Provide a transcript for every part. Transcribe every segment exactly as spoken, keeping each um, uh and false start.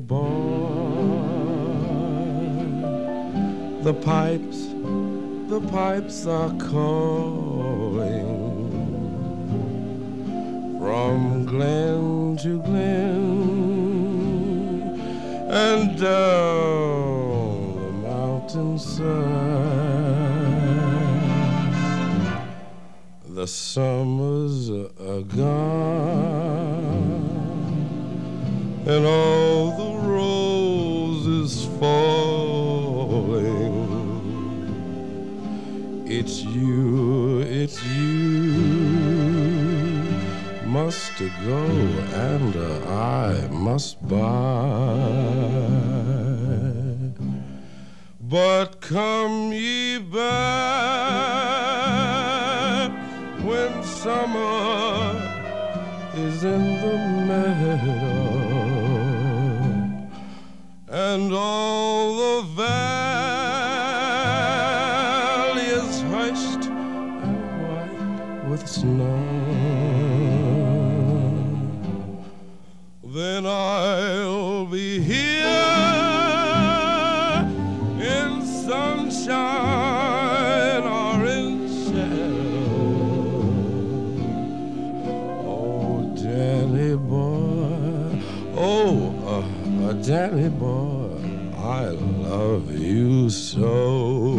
boy, the pipes, the pipes are calling from glen to glen and down the mountainside. The summers are gone and all the roses falling. It's you, it's you must go and I must buy. But come ye back when summer is in the meadow and all the valley is hushed and white with snow. Then I'll be here in sunshine or in shadow. Oh, Danny boy, oh, uh, uh, Danny boy, I love you so.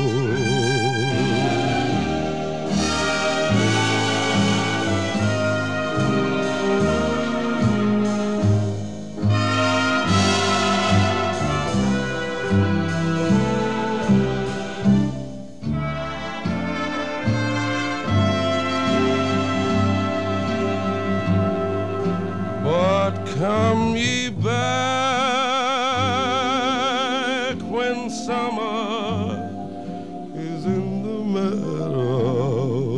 Come ye back when summer is in the meadow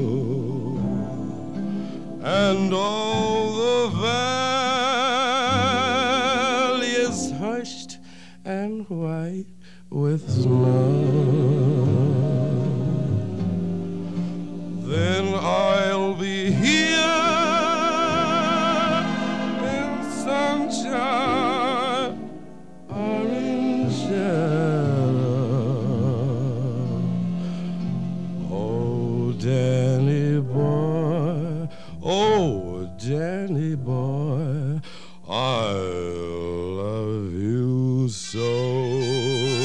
and all the valley is hushed and white with snow. Then I'll be here sunshine or in shadow. Oh, Danny boy, oh, Danny boy, I love you so.